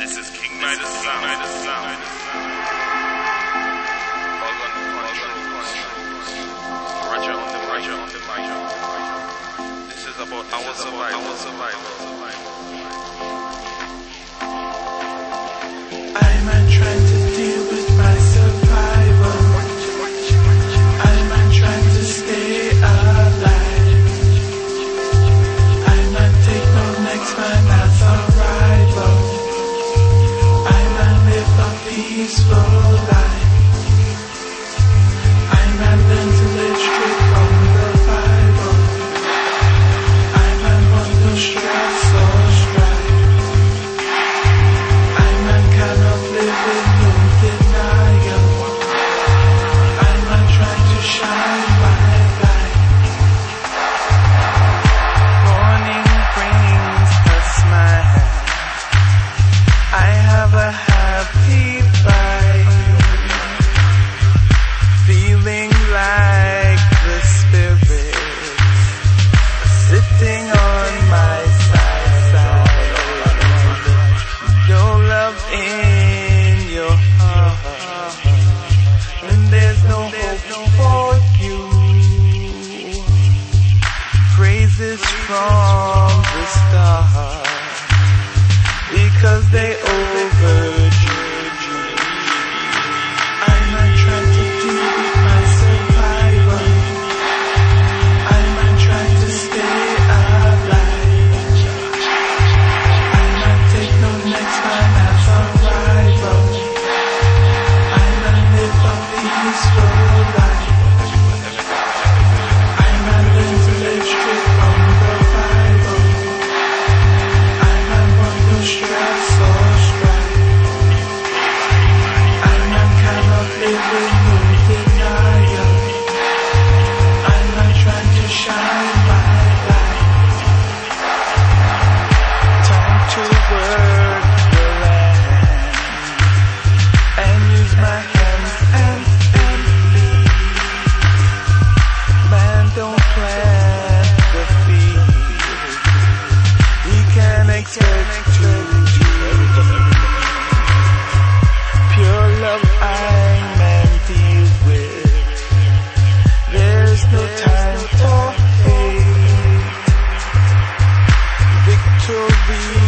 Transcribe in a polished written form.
This is King Midas Sound. Roger on the mic. This is about our survival. I'm trying to deal with my survival. I'm trying to stay alive. I'm take no next man as a rival. I'm live a peaceful life. I'm learn to live straight from the Bible. I'm under stress or strife. Cannot live in no denial. I'm trying to shine my light. Morning brings a smile. I have a happy vibe. Feeling like the spirit sitting on my side. No love in your heart, and there's no hope for you. Praises from the start, because they overdue. I'm trying to deal with my survival. I'm trying to stay alive. I'm take no next man as a rival. I'm live a peaceful life. I'm learn to live straight from the Bible. I'm under stress or strife. I'm cannot live in no denial. I'm trying to shine my light. Time to work the land and use my hands and feet. Man don't plant the field. He can expect to pure love I'm deal with. There's no time for hate. Victory